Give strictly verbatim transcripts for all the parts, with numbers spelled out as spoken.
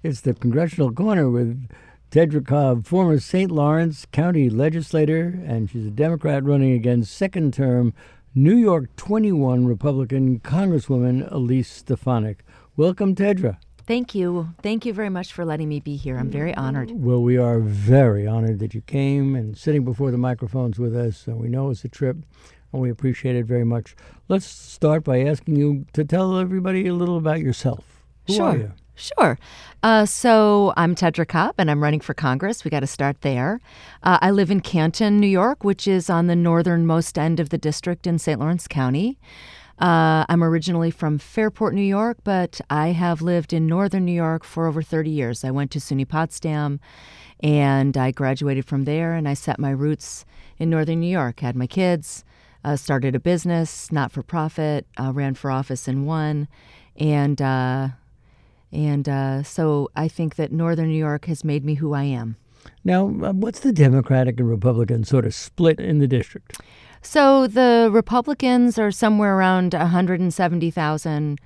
It's the Congressional Corner with Tedra Cobb, former Saint Lawrence County legislator, and she's a Democrat running against second-term New York twenty-one Republican Congresswoman Elise Stefanik. Welcome, Tedra. Thank you. Thank you very much for letting me be here. I'm very honored. Well, we are very honored that you came and sitting before the microphones with us. And we know it's a trip, and we appreciate it very much. Let's start by asking you to tell everybody a little about yourself. Who sure. are you? Sure. Uh, so I'm Tedra Cobb, and I'm running for Congress. We got to start there. Uh, I live in Canton, New York, which is on the northernmost end of the district in Saint Lawrence County. Uh, I'm originally from Fairport, New York, but I have lived in northern New York for over thirty years. I went to SUNY Potsdam, and I graduated from there, and I set my roots in northern New York, had my kids, uh, started a business, not-for-profit, uh, ran for office and won, and... Uh, And uh, so I think that northern New York has made me who I am. Now, uh, what's the Democratic and Republican sort of split in the district? So the Republicans are somewhere around one hundred seventy thousand.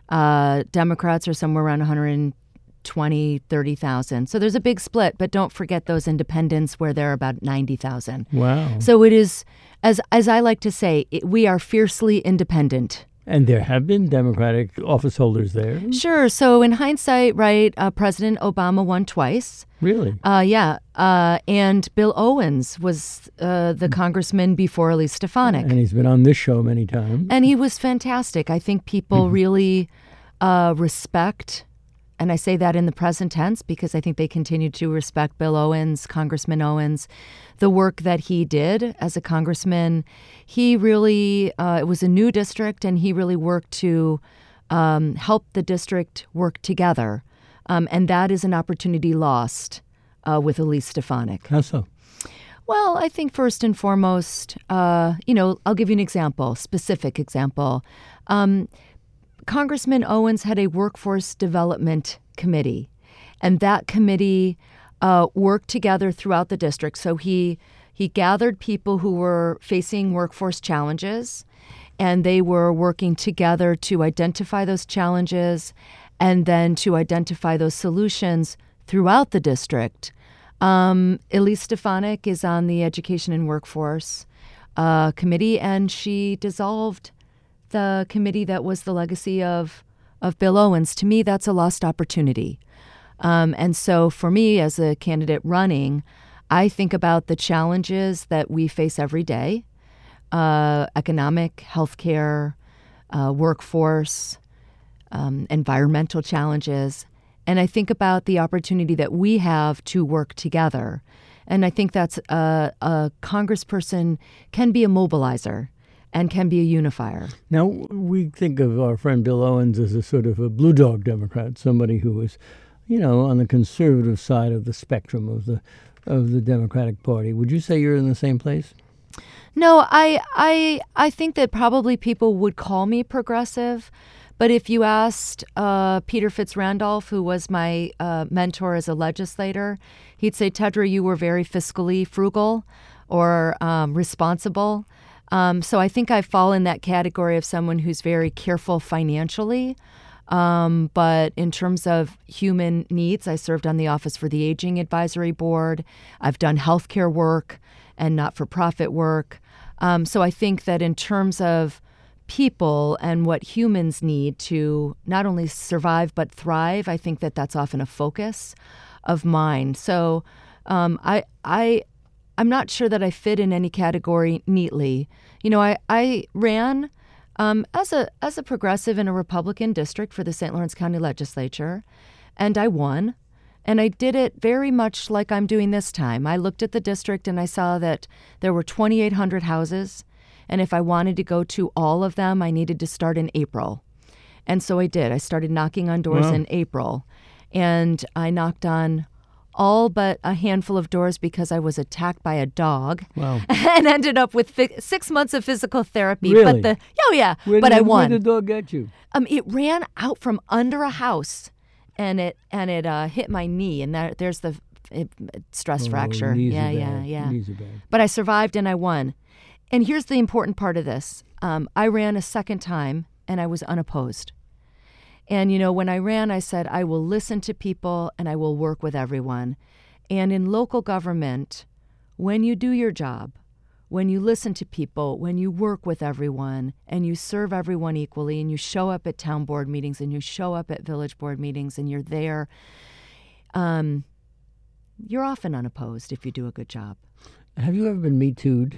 Uh, Democrats are somewhere around one hundred twenty, thirty thousand. So there's a big split, but don't forget those independents where they're about ninety thousand. Wow. So it is, as, as I like to say, it, we are fiercely independent. And there have been Democratic office holders there. Sure. So in hindsight, right, uh, President Obama won twice. Really? Uh, yeah. Uh, and Bill Owens was uh, the congressman before Elise Stefanik. And he's been on this show many times. And he was fantastic. I think people really uh, respect, and I say that in the present tense because I think they continue to respect Bill Owens, Congressman Owens, the work that he did as a congressman. He really, uh, it was a new district, and he really worked to um, help the district work together. Um, and that is an opportunity lost uh, with Elise Stefanik. How so? Well, I think first and foremost, uh, you know, I'll give you an example, specific example. Um, Congressman Owens had a workforce development committee, and that committee uh, worked together throughout the district. So he he gathered people who were facing workforce challenges, and they were working together to identify those challenges and then to identify those solutions throughout the district. Um, Elise Stefanik is on the Education and Workforce uh, Committee, and she dissolved the committee that was the legacy of, of Bill Owens. To me, that's a lost opportunity. Um, and so for me, as a candidate running, I think about the challenges that we face every day, uh, economic, healthcare, uh, workforce, um, environmental challenges. And I think about the opportunity that we have to work together. And I think that's a, a congressperson can be a mobilizer and can be a unifier. Now, we think of our friend Bill Owens as a sort of a blue dog Democrat, somebody who was, you know, on the conservative side of the spectrum of the of the Democratic Party. Would you say you're in the same place? No, I I I think that probably people would call me progressive. But if you asked uh, Peter Fitzrandolph, who was my uh, mentor as a legislator, he'd say, Tedra, you were very fiscally frugal or um, responsible. Um, so I think I fall in that category of someone who's very careful financially. Um, but in terms of human needs, I served on the Office for the Aging Advisory Board. I've done healthcare work and not-for-profit work. Um, so I think that in terms of people and what humans need to not only survive but thrive, I think that that's often a focus of mine. So um, I I. I'm not sure that I fit in any category neatly. You know, I, I ran um, as a as a progressive in a Republican district for the Saint Lawrence County Legislature, and I won. And I did it very much like I'm doing this time. I looked at the district and I saw that there were twenty-eight hundred houses, and if I wanted to go to all of them, I needed to start in April. And so I did. I started knocking on doors Wow. in April, and I knocked on all but a handful of doors because I was attacked by a dog. Wow. And ended up with fi- six months of physical therapy. Really? But the oh yeah, Where but did, I Where won. did the dog get you? Um, it ran out from under a house, and it and it uh, hit my knee, and there, there's the it, stress Oh, fracture. knees Yeah, are yeah, bad. yeah. Knees are bad. But I survived and I won. And here's the important part of this: um, I ran a second time, and I was unopposed. And, you know, when I ran, I said, I will listen to people and I will work with everyone. And in local government, when you do your job, when you listen to people, when you work with everyone and you serve everyone equally and you show up at town board meetings and you show up at village board meetings and you're there, um, you're often unopposed if you do a good job. Have you ever been Me Too'd?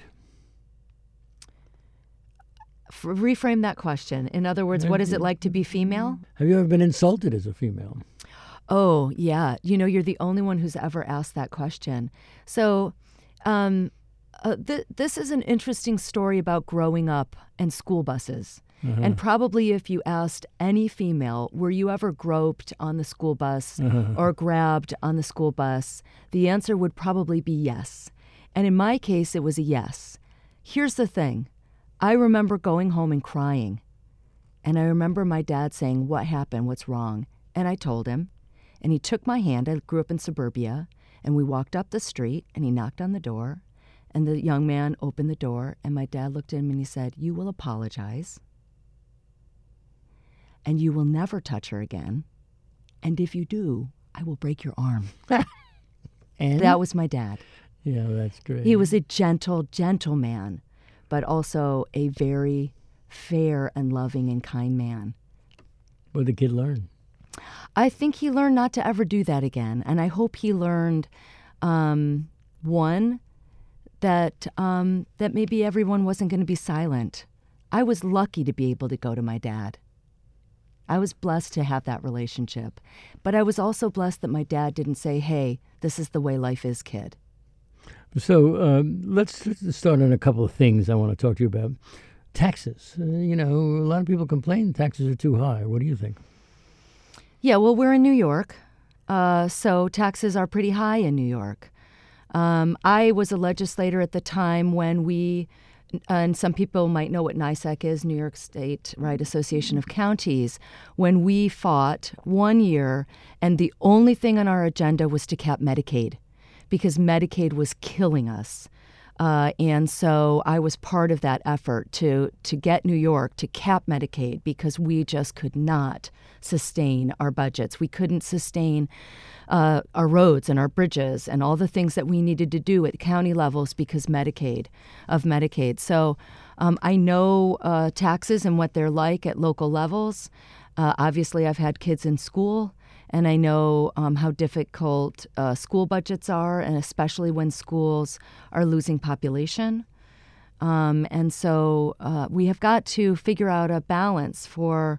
F- reframe that question. In other words, what is it like to be female? Have you ever been insulted as a female? Oh, yeah. You know, you're the only one who's ever asked that question. So um, uh, th- this is an interesting story about growing up and school buses. Uh-huh. And probably if you asked any female, were you ever groped on the school bus uh-huh. or grabbed on the school bus, the answer would probably be yes. And in my case, it was a yes. Here's the thing. I remember going home and crying. And I remember my dad saying, what happened? What's wrong? And I told him. And he took my hand. I grew up in suburbia. And we walked up the street, and he knocked on the door. And the young man opened the door, and my dad looked at him and he said, you will apologize. And you will never touch her again. And if you do, I will break your arm. And that was my dad. Yeah, that's great. He was a gentle, gentle man, but also a very fair and loving and kind man. What did the kid learn? I think he learned not to ever do that again. And I hope he learned, um, one, that um, that maybe everyone wasn't going to be silent. I was lucky to be able to go to my dad. I was blessed to have that relationship. But I was also blessed that my dad didn't say, hey, this is the way life is, kid. So um, let's start on a couple of things I want to talk to you about. Taxes. Uh, you know, a lot of people complain taxes are too high. What do you think? Yeah, well, we're in New York, uh, so taxes are pretty high in New York. Um, I was a legislator at the time when we, and some people might know what NYSEC is, New York State, right, Association of Counties, when we fought one year, and the only thing on our agenda was to cap Medicaid, because Medicaid was killing us. Uh, and so I was part of that effort to to get New York to cap Medicaid because we just could not sustain our budgets. We couldn't sustain uh, our roads and our bridges and all the things that we needed to do at county levels because Medicaid, of Medicaid. So um, I know uh, taxes and what they're like at local levels. Uh, obviously, I've had kids in school. And I know um, how difficult uh, school budgets are, and especially when schools are losing population. Um, and so uh, we have got to figure out a balance for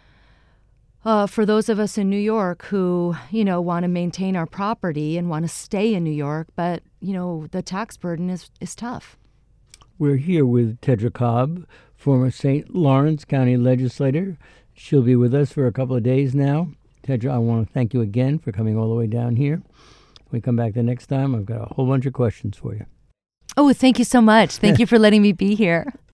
uh, for those of us in New York who, you know, want to maintain our property and want to stay in New York, but, you know, the tax burden is, is tough. We're here with Tedra Cobb, former Saint Lawrence County legislator. She'll be with us for a couple of days now. Tedra, I want to thank you again for coming all the way down here. When we come back the next time, I've got a whole bunch of questions for you. Oh, thank you so much. Thank you for letting me be here.